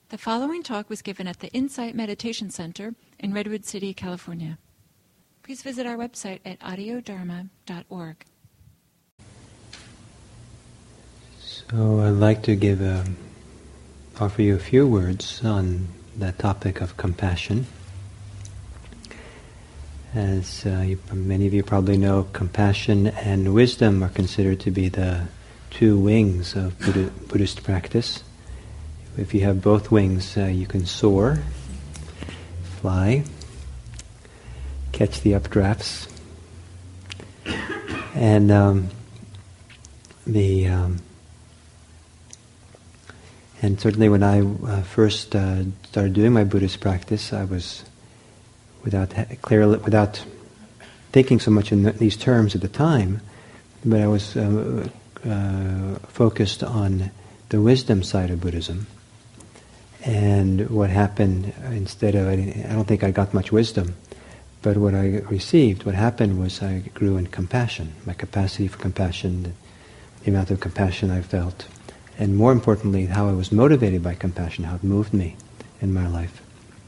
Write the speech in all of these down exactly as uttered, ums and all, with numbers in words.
The following talk was given at the Insight Meditation Center in Redwood City, California. Please visit our website at audio dharma dot org. So I'd like to give a, offer you a few words on the topic of compassion. As uh, you, many of you probably know, compassion and wisdom are considered to be the two wings of Buddha, Buddhist practice. If you have both wings, uh, you can soar, fly, catch the updrafts, and um, the um, and certainly when I uh, first uh, started doing my Buddhist practice, I was without ha- clearly without thinking so much in th- these terms at the time, but I was uh, uh, focused on the wisdom side of Buddhism. And what happened, instead of, I, I don't think I got much wisdom, but what I received, what happened was I grew in compassion, my capacity for compassion, the amount of compassion I felt, and more importantly, how I was motivated by compassion, how it moved me in my life.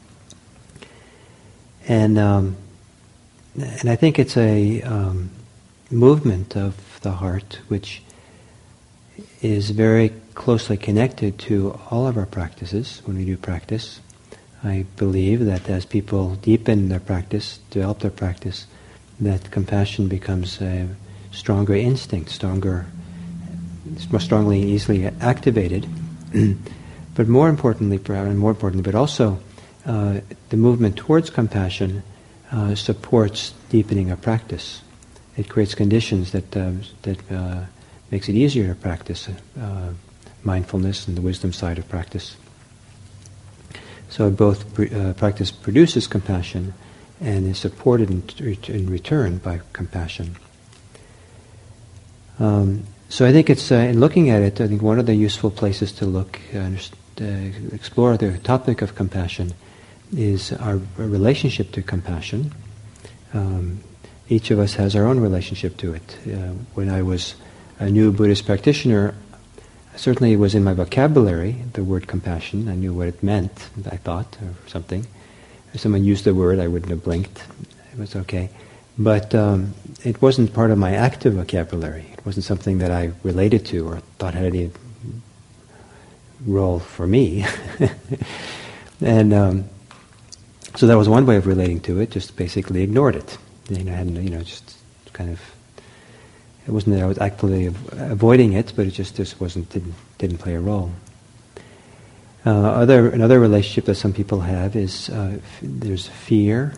And um, and I think it's a um, movement of the heart which is very closely connected to all of our practices when we do practice. I believe that as people deepen their practice, develop their practice, that compassion becomes a stronger instinct, stronger, more strongly and easily activated. But more importantly, and more importantly, but also uh, the movement towards compassion uh, supports deepening of practice. It creates conditions that uh, that uh, makes it easier to practice uh, mindfulness and the wisdom side of practice. So both uh, practice produces compassion and is supported in, in return by compassion. Um, so I think it's, uh, in looking at it, I think one of the useful places to look, uh, uh, explore the topic of compassion is our relationship to compassion. Um, each of us has our own relationship to it. Uh, when I was a new Buddhist practitioner, certainly it was in my vocabulary, the word compassion. I knew what it meant, I thought, or something. If someone used the word, I wouldn't have blinked. It was okay. But um, it wasn't part of my active vocabulary. It wasn't something that I related to or thought had any role for me. And um, so that was one way of relating to it, just basically ignored it. You know, I hadn't, you know, just kind of... It wasn't that I was actively avoiding it, but it just, just wasn't didn't, didn't play a role. Uh, other another relationship that some people have is uh, f- there's fear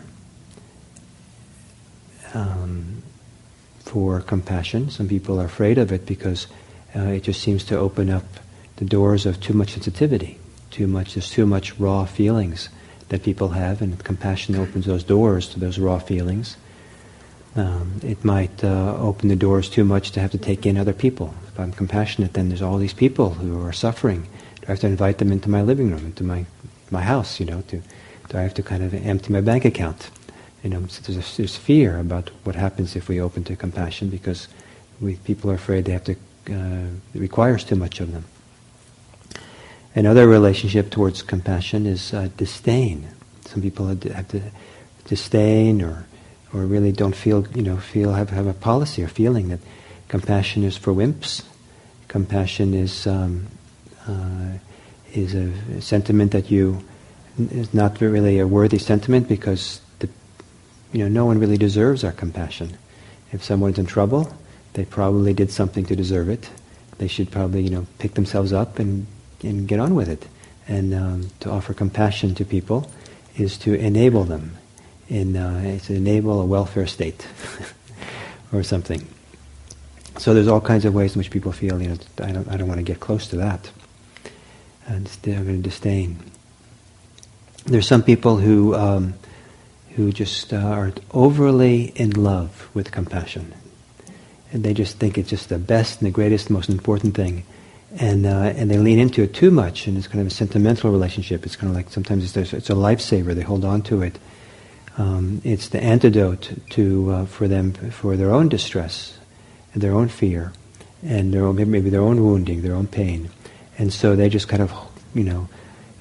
um, for compassion. Some people are afraid of it because uh, it just seems to open up the doors of too much sensitivity, too much. There's too much raw feelings that people have, and compassion opens those doors to those raw feelings. Um, it might uh, open the doors too much to have to take in other people. If I'm compassionate, then there's all these people who are suffering. Do I have to invite them into my living room, into my my house? You know, to do I have to kind of empty my bank account? You know, so there's, a, there's fear about what happens if we open to compassion because we people are afraid they have to. Uh, it requires too much of them. Another relationship towards compassion is uh, disdain. Some people have to disdain or. or really don't feel, you know, feel have, have a policy or feeling that compassion is for wimps. Compassion is um, uh, is a, a sentiment that you is not really a worthy sentiment because the, you know, no one really deserves our compassion. If someone's in trouble, they probably did something to deserve it. They should probably, you know, pick themselves up and and get on with it. And um, to offer compassion to people is to enable them. In, uh, it's to enable a welfare state or something. So there's all kinds of ways in which people feel, you know, I don't, I don't want to get close to that. And I'm going to disdain. There's some people who um, who just uh, are overly in love with compassion, and they just think it's just the best and the greatest, most important thing, and uh, and they lean into it too much, and it's kind of a sentimental relationship. It's kind of like sometimes it's, it's a lifesaver. They hold on to it. Um, it's the antidote to uh, for them for their own distress and their own fear and their own, maybe their own wounding, their own pain, and so they just kind of, you know,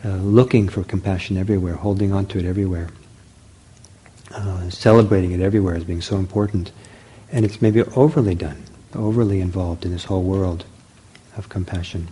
uh, looking for compassion everywhere, holding on to it everywhere, uh, celebrating it everywhere as being so important. And it's maybe overly done, overly involved in this whole world of compassion.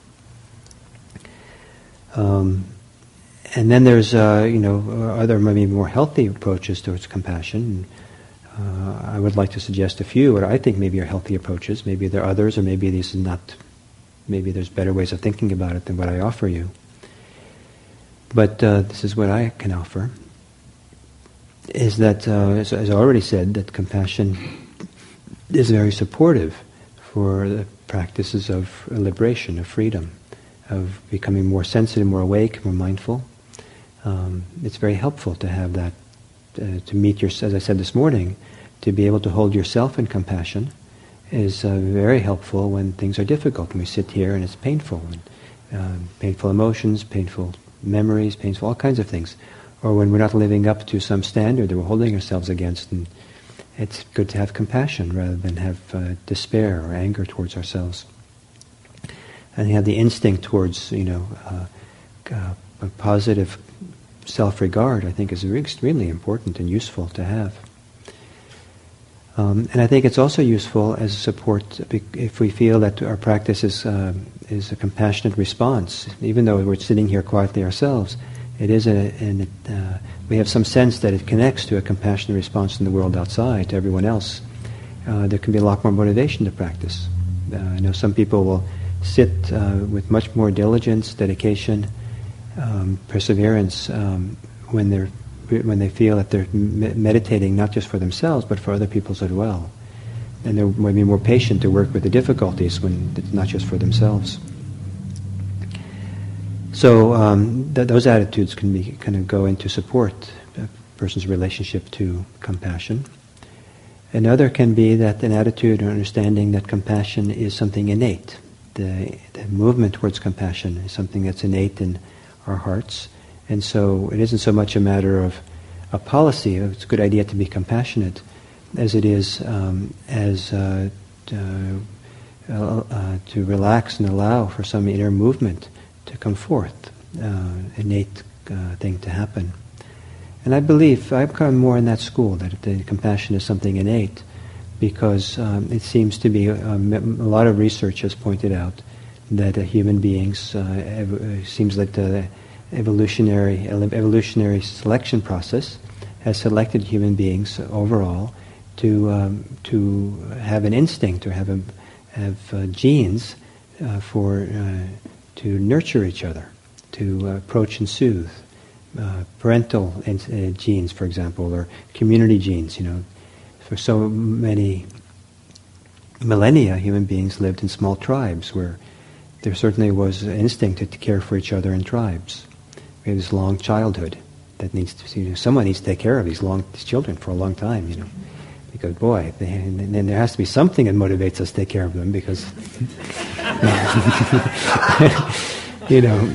Um, and then there's, uh, you know, other maybe more healthy approaches towards compassion. Uh, I would like to suggest a few what I think maybe are healthy approaches. Maybe there are others, or maybe these are not. Maybe there's better ways of thinking about it than what I offer you. But uh, this is what I can offer. Is that, uh, as, as I already said, that compassion is very supportive for the practices of liberation, of freedom, of becoming more sensitive, more awake, more mindful. Um, it's very helpful to have that, uh, to meet your, as I said this morning, to be able to hold yourself in compassion is uh, very helpful when things are difficult, when we sit here and it's painful, and, uh, painful emotions, painful memories, painful all kinds of things, or when we're not living up to some standard that we're holding ourselves against, and it's good to have compassion rather than have uh, despair or anger towards ourselves. And have the instinct towards, you know, uh, uh, a positive self-regard, I think is extremely important and useful to have. Um, and I think it's also useful as support if we feel that our practice is, uh, is a compassionate response. Even though we're sitting here quietly ourselves, it is a, and it, uh, we have some sense that it connects to a compassionate response in the world outside, to everyone else. Uh, there can be a lot more motivation to practice. Uh, I know some people will sit uh, with much more diligence, dedication, um, perseverance um, when they're when they feel that they're me- meditating not just for themselves but for other people as well, and they're maybe more patient to work with the difficulties when it's not just for themselves. So um, th- those attitudes can be kind of go into support a person's relationship to compassion. Another can be that an attitude or understanding that compassion is something innate. The, the movement towards compassion is something that's innate in our hearts, and so it isn't so much a matter of a policy, it's a good idea to be compassionate, as it is um, as uh, to, uh, uh, to relax and allow for some inner movement to come forth, uh, innate uh, thing to happen. And I believe, I've come more in that school, that the compassion is something innate, because um, it seems to be, um, a lot of research has pointed out that uh, human beings, uh, ev- seems like the evolutionary evolutionary selection process has selected human beings overall to um, to have an instinct or have a, have uh, genes uh, for uh, to nurture each other, to uh, approach and soothe. Uh, parental in, uh, genes, for example, or community genes. You know, for so many millennia, human beings lived in small tribes where there certainly was an instinct to, to care for each other in tribes. We have this long childhood that needs to, you know, someone needs to take care of these long these children for a long time, you know, because boy, they, and then there has to be something that motivates us to take care of them, because you know,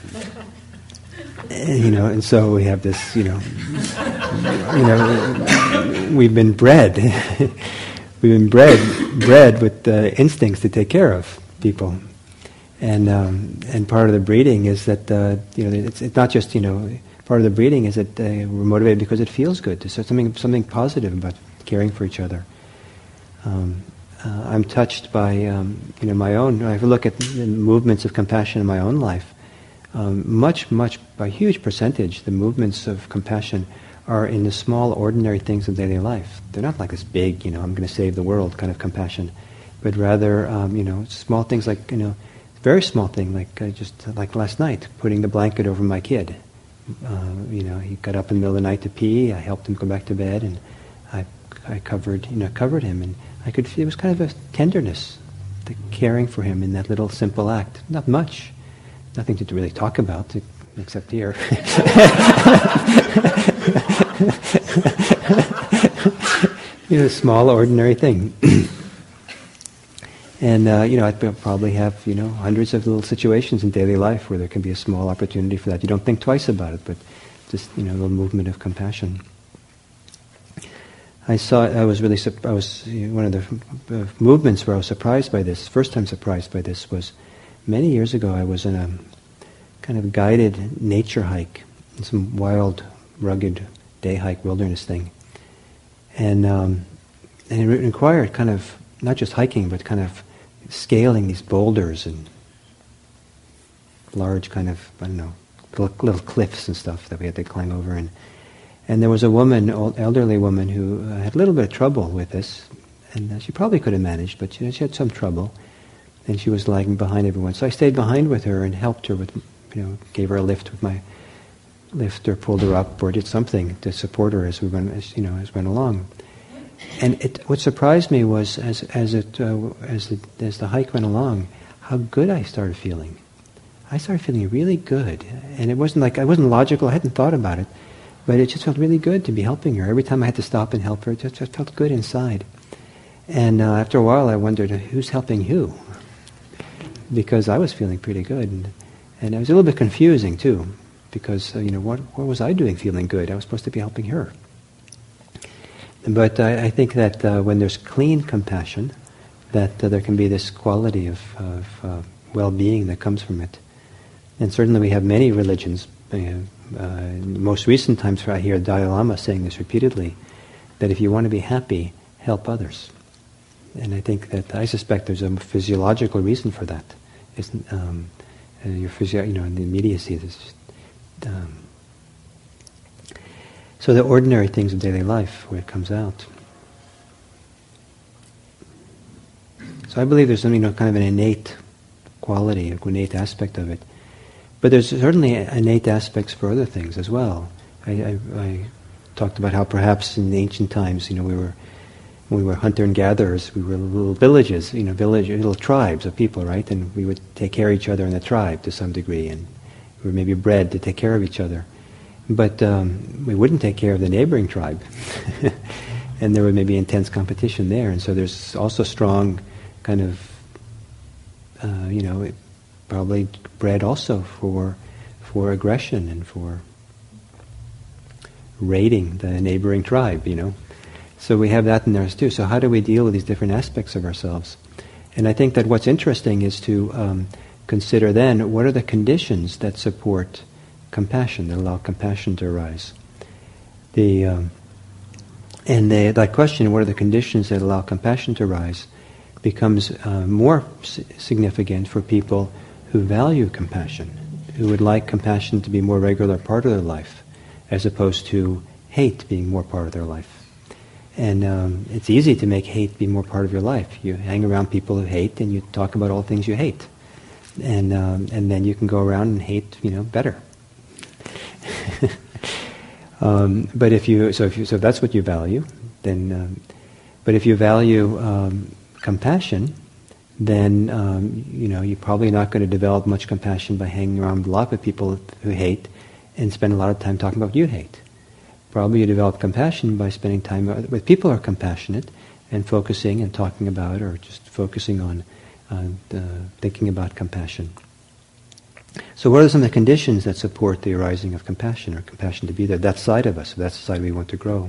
you know, and so we have this, you know, you know, we've been bred, we've been bred bred with uh, instincts to take care of people. And um, and part of the breeding is that uh, you know it's, it's not just, you know, part of the breeding is that uh, we're motivated because it feels good. There's something something positive about caring for each other. Um, uh, I'm touched by um, you know my own. If I look at the movements of compassion in my own life, um, much much by a huge percentage, the movements of compassion are in the small ordinary things of daily life. They're not like this big, you know, I'm going to save the world kind of compassion, but rather um, you know small things like, you know. Very small thing, like uh, just uh, like last night, putting the blanket over my kid. Uh, you know, he got up in the middle of the night to pee. I helped him go back to bed, and I, I covered, you know, covered him, and I could feel it was kind of a tenderness, the caring for him in that little simple act. Not much, nothing to really talk about, except here. You know, small, ordinary thing. And, uh, you know, I'd probably have, you know, hundreds of little situations in daily life where there can be a small opportunity for that. You don't think twice about it, but just, you know, a little movement of compassion. I saw, I was really, I was, you know, one of the uh, movements where I was surprised by this, first time surprised by this was many years ago. I was in a kind of guided nature hike, some wild, rugged day hike wilderness thing. And, um, and it required kind of, not just hiking, but kind of scaling these boulders and large kind of, I don't know, little, little cliffs and stuff that we had to climb over. And, and there was a woman, old elderly woman, who uh, had a little bit of trouble with this. And uh, she probably could have managed, but she, she had some trouble. And she was lagging behind everyone. So I stayed behind with her and helped her with, you know, gave her a lift with my lift or pulled her up or did something to support her as we went, as, you know, as went along. And it, what surprised me was as as it uh, as the as the hike went along, how good I started feeling. I started feeling really good, and it wasn't like I wasn't logical. I hadn't thought about it, but it just felt really good to be helping her. Every time I had to stop and help her, it just, just felt good inside. And uh, after a while, I wondered who's helping who, because I was feeling pretty good, and, and it was a little bit confusing too, because uh, you know what what was I doing feeling good? I was supposed to be helping her. But I, I think that uh, when there's clean compassion, that uh, there can be this quality of, of uh, well-being that comes from it. And certainly we have many religions. Uh, uh, in most recent times I hear Dalai Lama saying this repeatedly, that if you want to be happy, help others. And I think that, I suspect there's a physiological reason for that. It's, um, uh, your physio- you know, in the immediacy, there's just, um, so the ordinary things of daily life, where it comes out. So I believe there's some, you know, kind of an innate quality, an innate aspect of it. But there's certainly innate aspects for other things as well. I, I, I talked about how perhaps in the ancient times, you know, we were we were hunter and gatherers. We were little villages, you know, village, little tribes of people, right? And we would take care of each other in the tribe to some degree, and we were maybe bred to take care of each other. But um, we wouldn't take care of the neighboring tribe. And there would maybe intense competition there. And so there's also strong kind of, uh, you know, it probably bred also for for aggression and for raiding the neighboring tribe, you know. So we have that in there too. So how do we deal with these different aspects of ourselves? And I think that what's interesting is to um, consider then what are the conditions that support compassion, that allow compassion to arise. The um, and the, that question, what are the conditions that allow compassion to arise, becomes uh, more s- significant for people who value compassion, who would like compassion to be a more regular part of their life, as opposed to hate being more part of their life. And um, it's easy to make hate be more part of your life. You hang around people who hate, and you talk about all things you hate, and um, and then you can go around and hate, you know, better. um, but if you so if you so if that's what you value, then. Um, but if you value um, compassion, then um, you know you're probably not going to develop much compassion by hanging around with a lot of people who hate, and spend a lot of time talking about what you hate. Probably you develop compassion by spending time with people who are compassionate and focusing and talking about, or just focusing on uh, uh, thinking about compassion. So what are some of the conditions that support the arising of compassion, or compassion to be there? That side of us, that's the side we want to grow.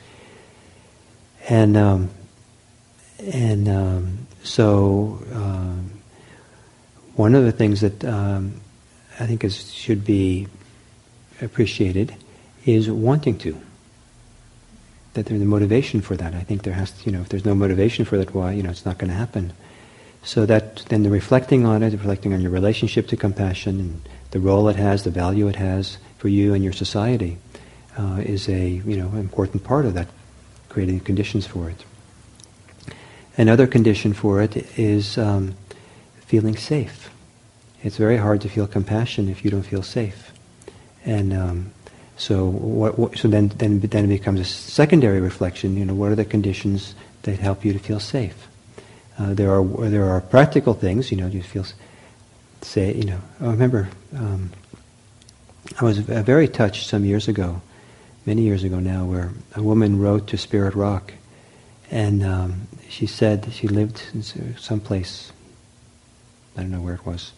And um, and um, so um, one of the things that um, I think is should be appreciated is wanting to. That there's a motivation for that. I think there has to, you know, if there's no motivation for that, why, you know, it's not going to happen. So that then the reflecting on it, reflecting on your relationship to compassion and the role it has, the value it has for you and your society, uh, is a, you know, important part of that, creating conditions for it. Another condition for it is um, feeling safe. It's very hard to feel compassion if you don't feel safe. And um, so, what, what, so then, then, then it becomes a secondary reflection. You know, what are the conditions that help you to feel safe? Uh, there are there are practical things. You know, you feel, say, you know. I remember um, I was very touched some years ago, many years ago now, where a woman wrote to Spirit Rock, and um, she said she lived in someplace, I don't know where it was,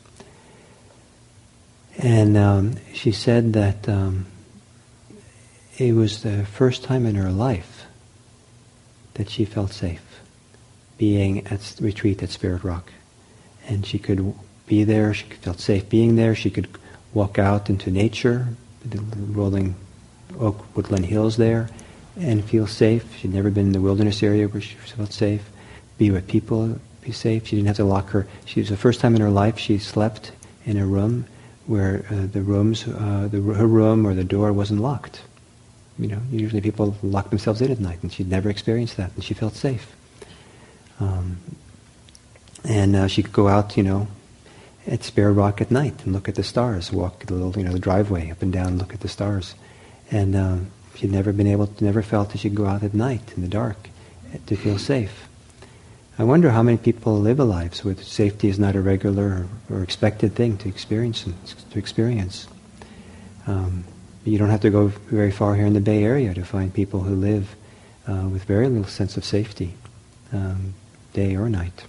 and um, she said that um, it was the first time in her life that she felt safe being at retreat at Spirit Rock. And she could be there, she felt safe being there, she could walk out into nature, the rolling oak woodland hills there, and feel safe. She'd never been in the wilderness area where she felt safe. Be with people, be safe. She didn't have to lock her. She was the first time in her life she slept in a room where uh, the rooms, uh, the, her room or the door wasn't locked. You know, usually people lock themselves in at night, and she'd never experienced that, and she felt safe. Um, and uh, she could go out, you know, at Spare Rock at night and look at the stars, walk the little, you know, the driveway up and down, and look at the stars. And um, she'd never been able to, never felt that she could go out at night in the dark to feel safe. I wonder how many people live lives where safety is not a regular or, or expected thing to experience. To experience. Um, you don't have to go very far here in the Bay Area to find people who live uh, with very little sense of safety, um, day or night.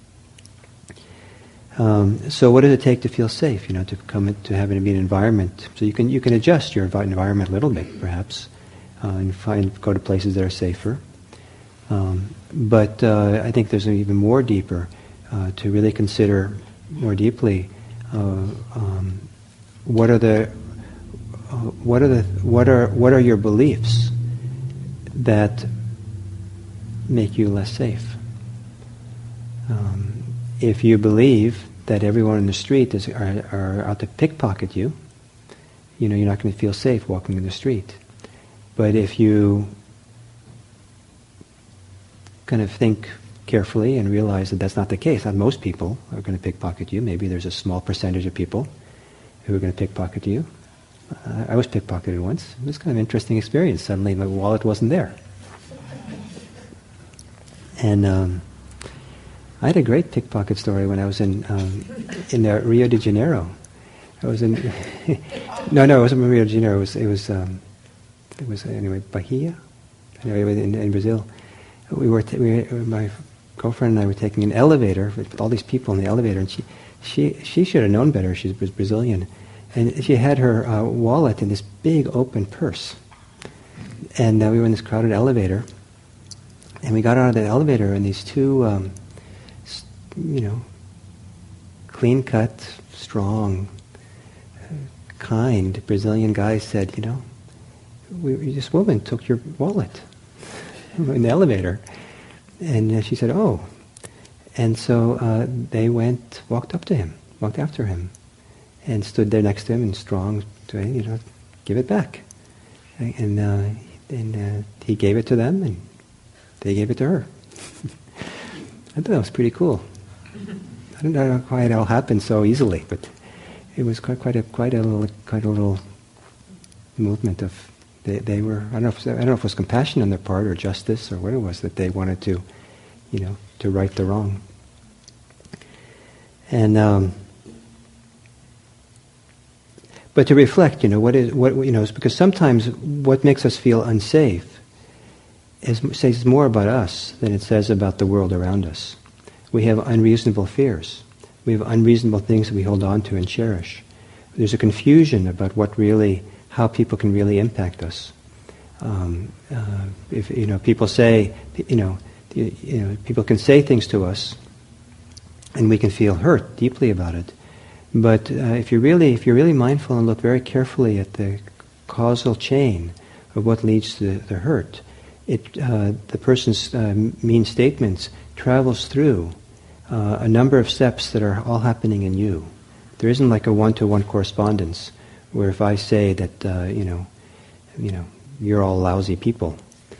Um, so, what does it take to feel safe? You know, to come in, to having to be an environment. So you can you can adjust your environment a little bit, perhaps, uh, and find go to places that are safer. Um, but uh, I think there's an even more deeper uh, to really consider more deeply uh, um, what are the uh, what are the what are what are your beliefs that make you less safe. Um, if you believe that everyone in the street is are, are out to pickpocket you, you know you're not going to feel safe walking in the street. But if you kind of think carefully and realize that that's not the case. Not most people are going to pickpocket you. Maybe there's a small percentage of people who are going to pickpocket you. Uh, I was pickpocketed once. It was kind of an interesting experience. Suddenly my wallet wasn't there. And um, I had a great pickpocket story when I was in um, in uh, Rio de Janeiro. I was in no, no, it wasn't Rio de Janeiro. It was it was um, it was anyway Bahia, anyway in, in Brazil. We were, t- we were, my girlfriend and I were taking an elevator with all these people in the elevator, and she, she, she should have known better. She's Brazilian, and she had her uh, wallet in this big open purse. And uh, we were in this crowded elevator, and we got out of the elevator, and these two, um, you know, clean-cut, strong, kind Brazilian guys said, you know, we, this woman took your wallet in the elevator. And uh, she said, oh. And so uh, they went, walked up to him, walked after him, and stood there next to him and strong, to, you know, give it back. And, uh, and uh, he gave it to them, and they gave it to her. I thought that was pretty cool. I don't know why it all happened so easily, but it was quite, quite a quite a little quite a little movement of. They, they were, I don't know if, I don't know if it was compassion on their part or justice or what it was that they wanted to, you know, to right the wrong. And, um, but to reflect, you know, what is, what, you know, because sometimes what makes us feel unsafe is, says more about us than it says about the world around us. We have unreasonable fears. We have unreasonable things that we hold on to and cherish. There's a confusion about what really, how people can really impact us. Um, uh, if you know, people say, you know, you, you know, people can say things to us, and we can feel hurt deeply about it. But uh, if you really, if you're really mindful and look very carefully at the causal chain of what leads to the, the hurt, it uh, the person's uh, mean statements travels through uh, a number of steps that are all happening in you. There isn't like a one-to-one correspondence. Where if I say that, uh, you know, you know, you're all lousy people,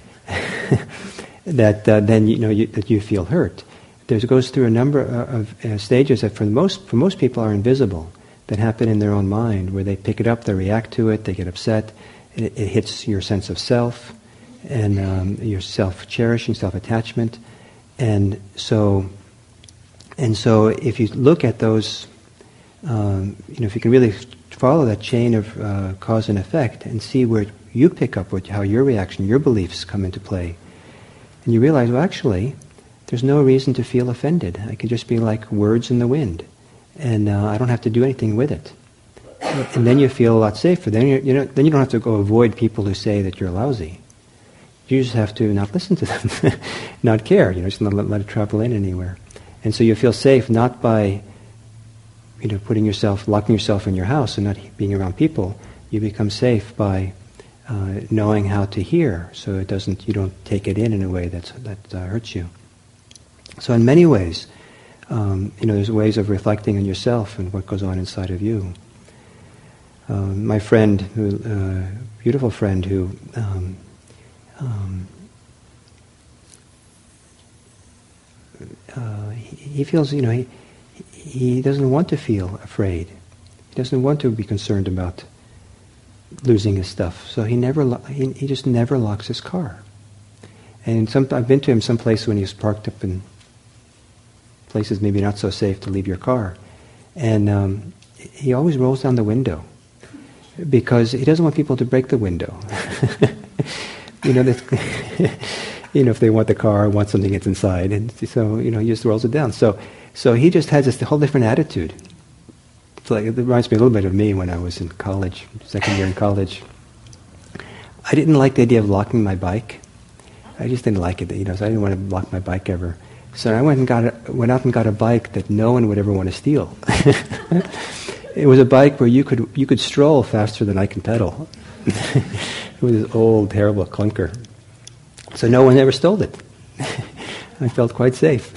that uh, then you know you, that you feel hurt. There goes through a number of uh, stages that for the most for most people are invisible, that happen in their own mind, where they pick it up, they react to it, they get upset, it, it hits your sense of self, and um, your self-cherishing, self-attachment, and so, and so if you look at those, um, you know, if you can really follow that chain of uh, cause and effect and see where you pick up what, how your reaction, your beliefs come into play. And you realize, well, actually, there's no reason to feel offended. I can just be like words in the wind, and uh, I don't have to do anything with it. And then you feel a lot safer. Then you, you know, then you don't have to go avoid people who say that you're lousy. You just have to not listen to them, not care. You know, just not let, let it travel in anywhere. And so you feel safe not by you know, putting yourself, locking yourself in your house and not being around people, you become safe by uh, knowing how to hear, so it doesn't, you don't take it in in a way that's, that uh, hurts you. So in many ways, um, you know, there's ways of reflecting on yourself and what goes on inside of you. Um, my friend, who, uh, beautiful friend, who um, um, uh, he, he feels, you know, he he doesn't want to feel afraid. He doesn't want to be concerned about losing his stuff. So he never, lo- he, he just never locks his car. And some, I've been to him someplace when he was parked up in places maybe not so safe to leave your car, and um, he always rolls down the window because he doesn't want people to break the window. you know, you know, if they want the car, want something that's inside, and so you know, he just rolls it down. So, so he just has this whole different attitude. It's like, it reminds me a little bit of me when I was in college, second year in college. I didn't like the idea of locking my bike. I just didn't like it, you know. So I didn't want to lock my bike ever. So I went and got a, went out and got a bike that no one would ever want to steal. It was a bike where you could you could stroll faster than I can pedal. It was this old, terrible clunker. So no one ever stole it. I felt quite safe.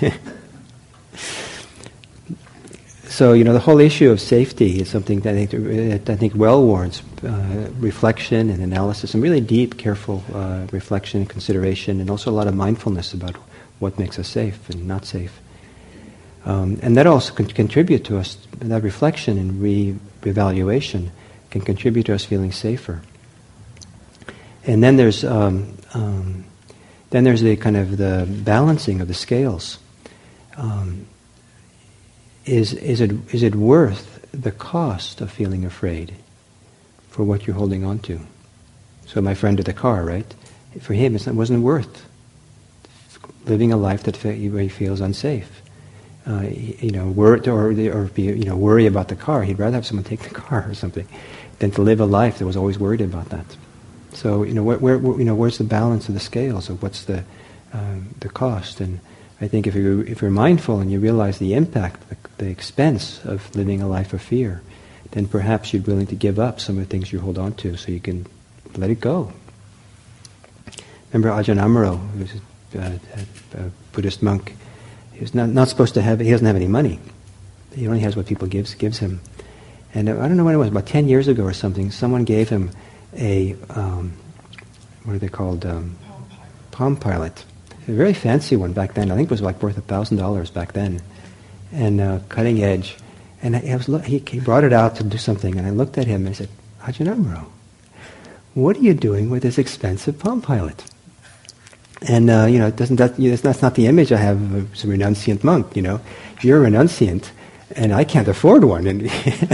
So, you know, the whole issue of safety is something that I think, that I think well warrants uh, reflection and analysis, and really deep, careful uh, reflection and consideration, and also a lot of mindfulness about what makes us safe and not safe. Um, and that also can contribute to us, that reflection and re-evaluation can contribute to us feeling safer. And then there's um, um, then there's the kind of the balancing of the scales. Um, is is it is it worth the cost of feeling afraid for what you're holding on to? So my friend of the car, right? For him, it wasn't worth living a life that where he feels unsafe. Uh, you know, worry or or be, you know worry about the car. He'd rather have someone take the car or something than to live a life that was always worried about that. So you know, where, where you know where's the balance of the scales of what's the um, the cost? And I think if you if you're mindful and you realize the impact, the, the expense of living a life of fear, then perhaps you're willing to give up some of the things you hold on to, so you can let it go. Remember Ajahn Amaro, who was a, a, a Buddhist monk. He was not not supposed to have. He doesn't have any money. He only has what people gives gives him. And I don't know when it was, about ten years ago or something. Someone gave him a um, what are they called? Um, Palm Pilot. A very fancy one back then. I think it was like worth a thousand dollars back then, and uh, cutting edge. And I, I was lo- he, he brought it out to do something, and I looked at him and I said, Ajahn Amaro, what are you doing with this expensive Palm Pilot? And uh, you know, it doesn't that, you know, that's not the image I have of a renunciant monk. You know, you're a renunciant, and I can't afford one. And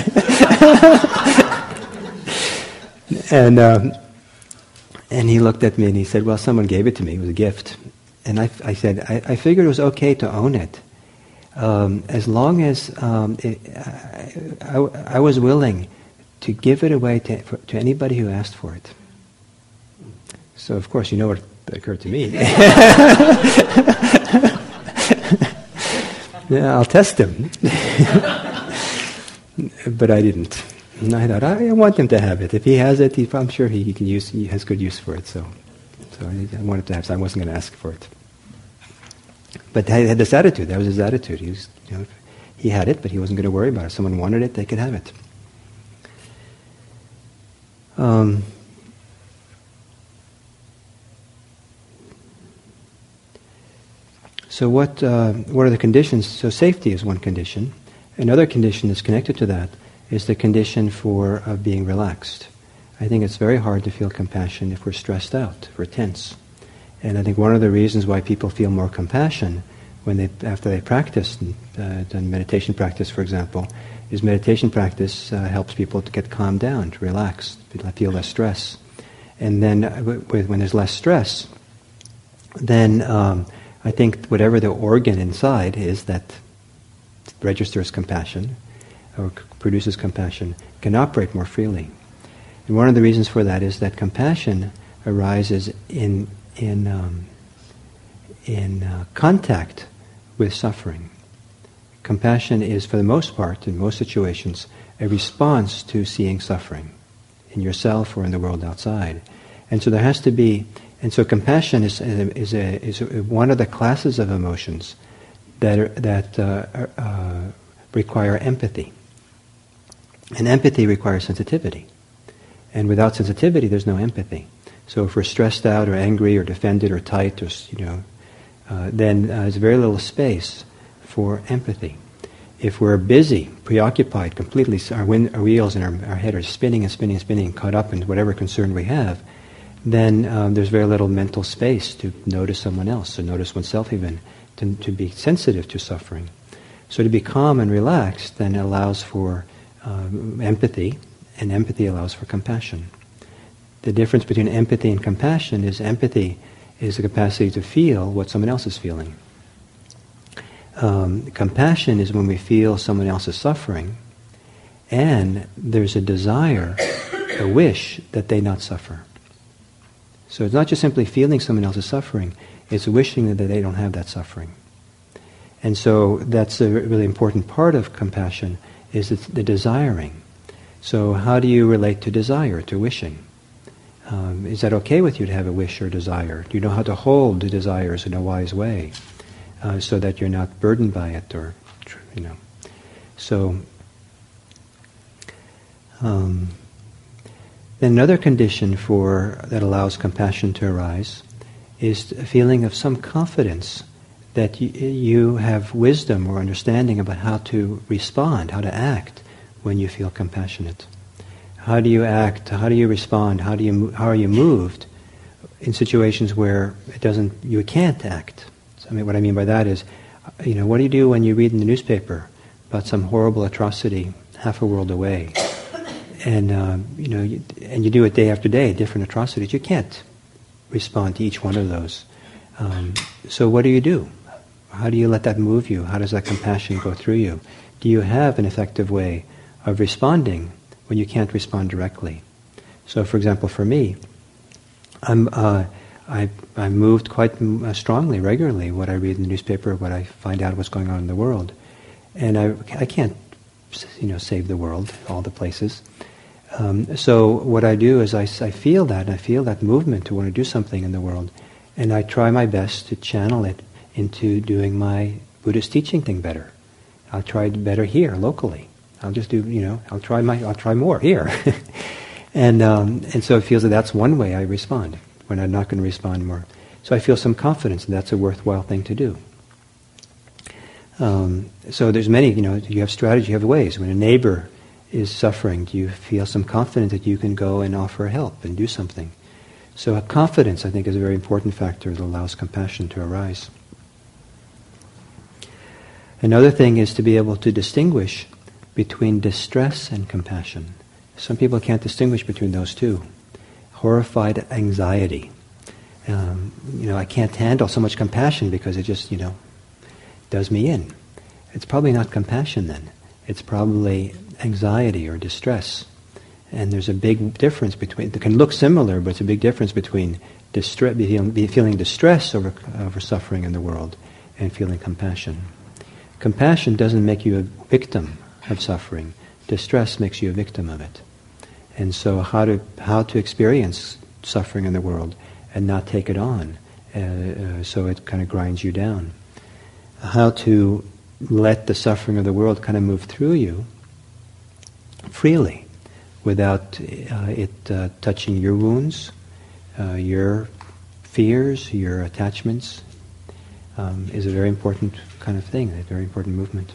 and, um, and he looked at me and he said, "Well, someone gave it to me. It was a gift." And I, I said, I, I figured it was okay to own it, um, as long as um, it, I, I, I was willing to give it away to, for, to anybody who asked for it. So, of course, you know what occurred to me. Yeah, I'll test him. But I didn't. And I thought, I, I want him to have it. If he has it, he, I'm sure he, he can use. He has good use for it. So, so I, I wanted to have. So I wasn't going to ask for it. But I had this attitude. That was his attitude. He was, you know, he had it, but he wasn't going to worry about it. If someone wanted it, they could have it. Um, so what? Uh, what are the conditions? So safety is one condition. Another condition that's connected to that is the condition for uh, being relaxed. I think it's very hard to feel compassion if we're stressed out, if we're tense. And I think one of the reasons why people feel more compassion when they, after they practice, uh, done meditation practice, for example, is meditation practice uh, helps people to get calmed down, to relax, to feel less stress. And then uh, with, when there's less stress, then um, I think whatever the organ inside is that registers compassion, or c- produces compassion, can operate more freely. And one of the reasons for that is that compassion arises in in um, in uh, contact with suffering. compassion is, for the most part, in most situations, a response to seeing suffering in yourself or in the world outside. And so there has to be, and so compassion is is a, is a, one of the classes of emotions that are, that uh, uh, require empathy. And empathy requires sensitivity. And without sensitivity, there's no empathy. So if we're stressed out or angry or defended or tight, or you know, uh, then uh, there's very little space for empathy. If we're busy, preoccupied, completely, our, win- our wheels in our, our head are spinning and spinning and spinning, caught up in whatever concern we have, then um, there's very little mental space to notice someone else, or notice oneself even, to, to be sensitive to suffering. So to be calm and relaxed then allows for um, empathy, and empathy allows for compassion. The difference between empathy and compassion is empathy is the capacity to feel what someone else is feeling. Um, compassion is when we feel someone else is suffering, and there's a desire, a wish that they not suffer. So it's not just simply feeling someone else is suffering, it's wishing that they don't have that suffering. And so that's a really important part of compassion, is the desiring. So how do you relate to desire, to wishing? Um, is that okay with you to have a wish or desire? Do you know how to hold the desires in a wise way? Uh, so that you're not burdened by it, or, you know. So, um, then another condition for that allows compassion to arise is a feeling of some confidence that you, you have wisdom or understanding about how to respond, how to act when you feel compassionate. How do you act? How do you respond? How do you how are you moved in situations where it doesn't you can't act? I mean, what I mean by that is, you know, what do you do when you read in the newspaper about some horrible atrocity half a world away, and uh, you know, you, and you do it day after day, different atrocities? You can't respond to each one of those. Um, so, what do you do? How do you let that move you? How does that compassion go through you? Do you have an effective way of responding when you can't respond directly? So, for example, for me, I'm. Uh, I, I'm moved quite uh, strongly, regularly, what I read in the newspaper, what I find out what's going on in the world. And I, I can't, you know, save the world, all the places. Um, so what I do is I, I feel that, I feel that movement to want to do something in the world, and I try my best to channel it into doing my Buddhist teaching thing better. I'll try better here, locally. I'll just do, you know, I'll try my, I'll try more here. and um, and so it feels that that's one way I respond, when I'm not going to respond more. So I feel some confidence, and that's a worthwhile thing to do. Um, so there's many, you know, you have strategy, you have ways. When a neighbor is suffering, do you feel some confidence that you can go and offer help and do something? So confidence, I think, is a very important factor that allows compassion to arise. Another thing is to be able to distinguish between distress and compassion. Some people can't distinguish between those two. Horrified anxiety. Um, you know, I can't handle so much compassion because it just, you know, does me in. It's probably not compassion then. It's probably anxiety or distress. And there's a big difference between, it can look similar, but it's a big difference between distress, feeling distress over, over suffering in the world and feeling compassion. Compassion doesn't make you a victim of suffering. Distress makes you a victim of it. And so how to how to experience suffering in the world and not take it on, uh, uh, so it kind of grinds you down. How to let the suffering of the world kind of move through you freely, without uh, it uh, touching your wounds, uh, your fears, your attachments, um, is a very important kind of thing, a very important movement.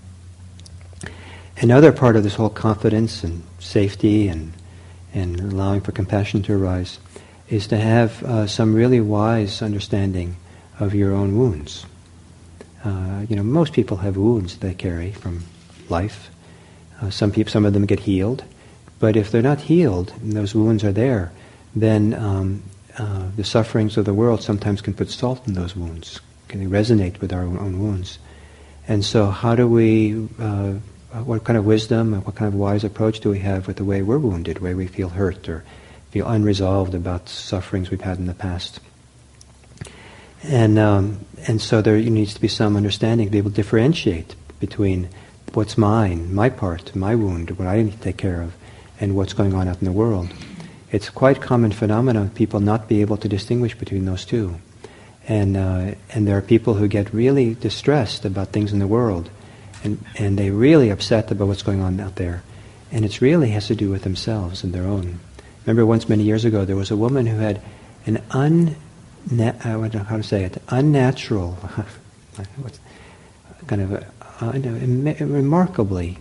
Another part of this whole confidence and safety and and allowing for compassion to arise is to have uh, some really wise understanding of your own wounds. Uh, you know, most people have wounds they carry from life. Uh, some people, some of them get healed, but if they're not healed and those wounds are there, then um, uh, the sufferings of the world sometimes can put salt in those wounds. Can they resonate with our own wounds? And so, how do we? Uh, What kind of wisdom and what kind of wise approach do we have with the way we're wounded, the way we feel hurt or feel unresolved about sufferings we've had in the past? And um, and so there needs to be some understanding to be able to differentiate between what's mine, my part, my wound, what I need to take care of, and what's going on out in the world. It's quite common phenomenon people not be able to distinguish between those two. And uh, and there are people who get really distressed about things in the world, and, and they're really upset about what's going on out there. And it really has to do with themselves and their own. Remember once many years ago, there was a woman who had an un, I don't know how to say it, unnatural, what's, kind of a, a, a remarkably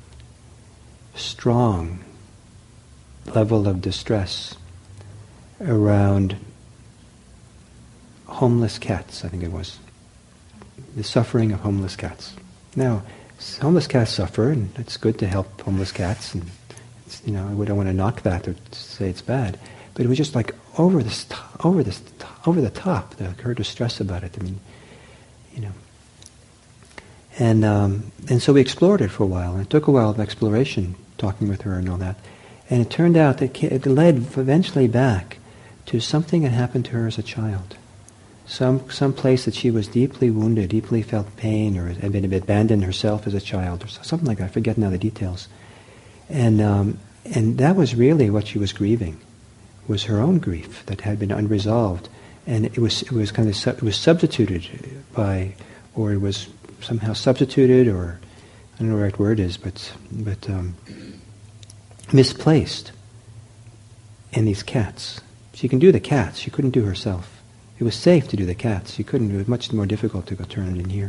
strong level of distress around homeless cats, I think it was. The suffering of homeless cats. Now, homeless cats suffer, and it's good to help homeless cats, and it's, you know, we don't want to knock that or say it's bad, but it was just like over this, over this, over the top. The, her distress about it. I mean, you know, and um, and so we explored it for a while, and it took a while of exploration, talking with her and all that, and it turned out that it led eventually back to something that happened to her as a child. Some some place that she was deeply wounded, deeply felt pain, or had been abandoned herself as a child, or something like that. I forget now the details. And um, and that was really what she was grieving, was her own grief that had been unresolved, and it was it was kind of su- it was substituted by, or it was somehow substituted, or I don't know what the right word is, but but um, misplaced in these cats. She can do the cats. She couldn't do herself. It was safe to do the cats. You couldn't. It was much more difficult to go turn it in here.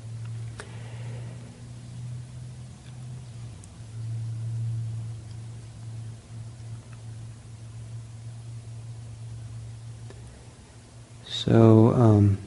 So, um,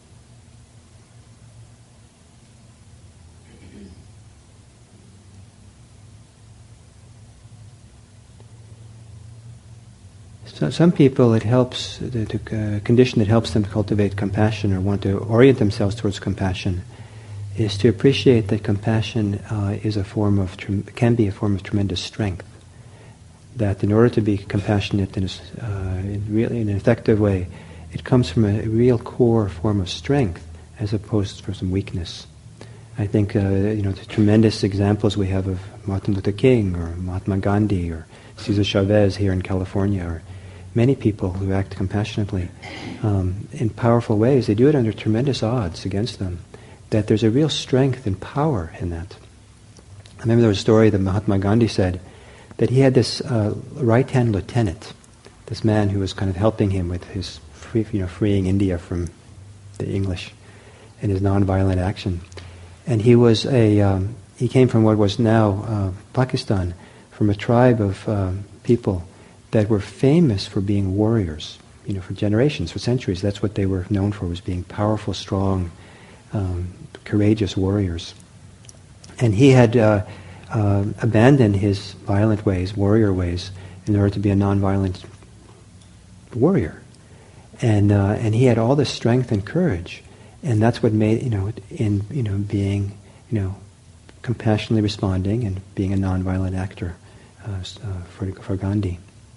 so some people, it helps, the, the uh, condition that helps them to cultivate compassion or want to orient themselves towards compassion is to appreciate that compassion uh, is a form of, can be a form of tremendous strength. That in order to be compassionate in, a, uh, in really in an effective way, it comes from a real core form of strength as opposed to some weakness. I think uh, you know the tremendous examples we have of Martin Luther King or Mahatma Gandhi or Cesar Chavez here in California, or many people who act compassionately um, in powerful ways. They do it under tremendous odds against them. That there's a real strength and power in that. I remember there was a story that Mahatma Gandhi said that he had this uh, right-hand lieutenant, this man who was kind of helping him with his free, you know, freeing India from the English and his non-violent action. And he was a um, he came from what was now uh, Pakistan, from a tribe of um, people that were famous for being warriors, you know, for generations, for centuries. That's what they were known for, was being powerful, strong, um, courageous warriors. And he had uh, uh, abandoned his violent ways, warrior ways, in order to be a non-violent warrior. And uh, and he had all this strength and courage, and that's what made, you know, in you know being, you know, compassionately responding and being a non-violent actor uh, uh, for for Gandhi.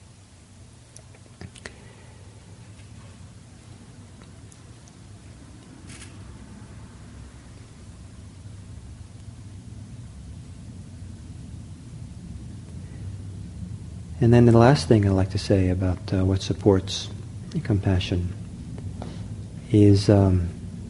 And then the last thing I'd like to say about uh, what supports compassion is um,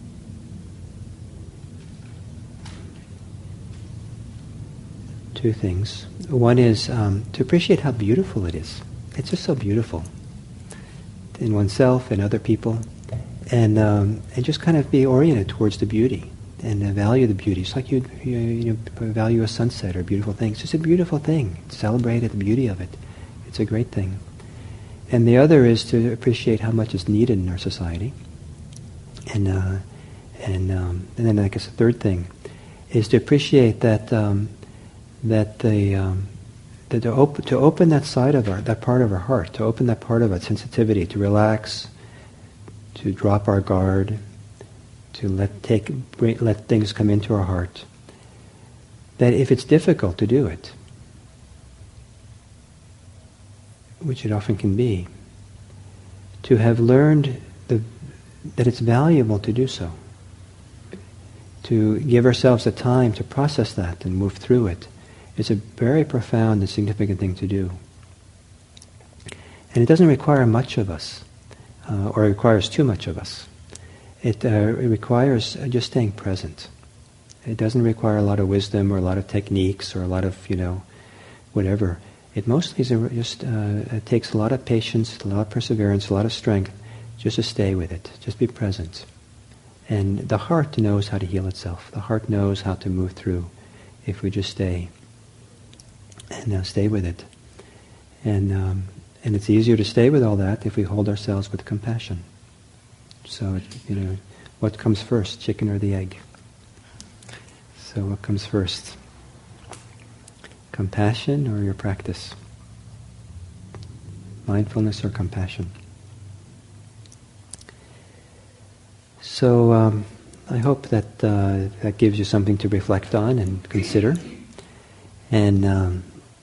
two things. One is um, to appreciate how beautiful it is. It's just so beautiful in oneself and other people, and um, and just kind of be oriented towards the beauty and uh, value the beauty. It's like you you, you know, value a sunset or a beautiful thing. It's just a beautiful thing. Celebrate the beauty of it. It's a great thing. And the other is to appreciate how much is needed in our society. And uh, and um, and then I guess the third thing is to appreciate that um, that the um, that to open to open that side of our that part of our heart, to open that part of our sensitivity, to relax, to drop our guard, to let take bring, let things come into our heart. That if it's difficult to do it, which it often can be, to have learned the, that it's valuable to do so. to give ourselves the time to process that and move through it, is a very profound and significant thing to do. And it doesn't require much of us, uh, or it requires too much of us. It, uh, it requires just staying present. It doesn't require a lot of wisdom or a lot of techniques or a lot of, you know, whatever. It mostly is a, just uh, it takes a lot of patience, a lot of perseverance, a lot of strength, just to stay with it, just be present. And the heart knows how to heal itself. The heart knows how to move through if we just stay and uh, stay with it. And um, and it's easier to stay with all that if we hold ourselves with compassion. So, you know, what comes first, chicken or the egg? So what comes first? Compassion or your practice? Mindfulness or compassion? So um, I hope that uh, that gives you something to reflect on and consider. And um,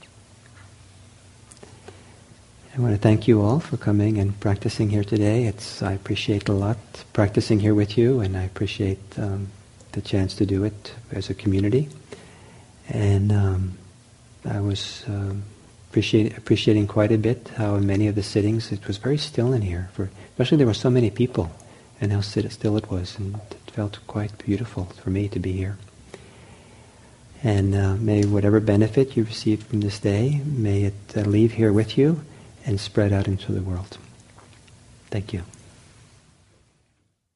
I want to thank you all for coming and practicing here today. It's I appreciate a lot practicing here with you, and I appreciate um, the chance to do it as a community. And um, I was um, appreciate, appreciating quite a bit how in many of the sittings it was very still in here. For especially there were so many people, and how still it was, and it felt quite beautiful for me to be here. And uh, may whatever benefit you received from this day, may it uh, leave here with you and spread out into the world. Thank you.